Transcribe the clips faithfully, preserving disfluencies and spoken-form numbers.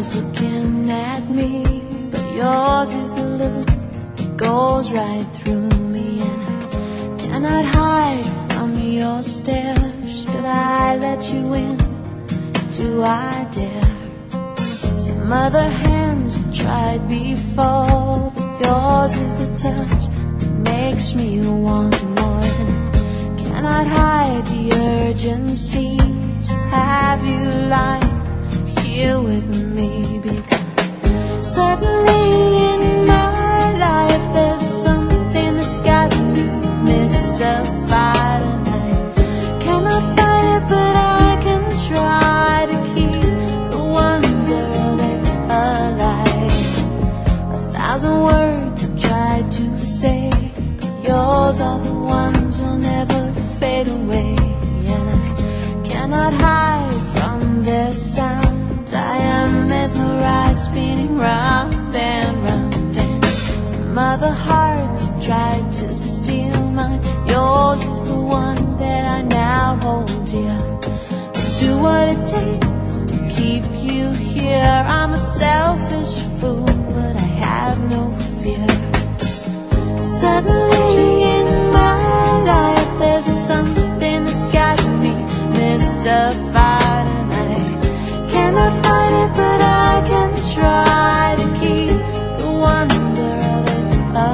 eyes looking at me, but yours is the look that goes right through me, and I cannot hide from your stare. Should I let you in? Do I dare? Some other hands have tried before, but yours is the touch that makes me want more. And I cannot hide the urgency to have you lie here with me, because suddenly in my life there's something that's got me mystified, and I cannot fight it, but I can try to keep the wonder of it alive. A thousand words I've tried to say, but yours are the ones who'll never fade away, and I cannot hide from their sound. I am mesmerized, spinning round and round, and some other heart that tried to steal mine. Yours is the one that I now hold dear. I'll do what it takes to keep you here. I'm a selfish fool, but I have no fear. Suddenly in my life there's something that's got me mystified, and I cannot fight it, but I can try to keep the wonder of it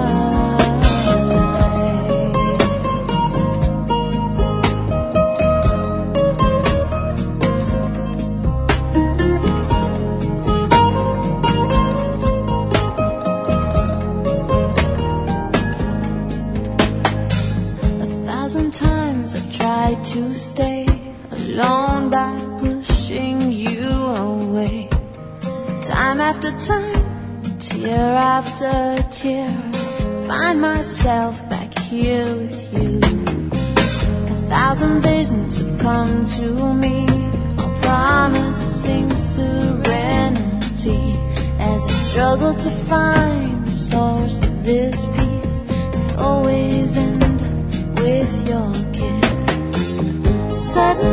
alive. A thousand times I've tried to stay alone by pushing you away. Time after time, tear after tear, find myself back here with you. A thousand visions have come to me, all promising serenity, as I struggle to find the source of this peace. I always end up with your kiss. Suddenly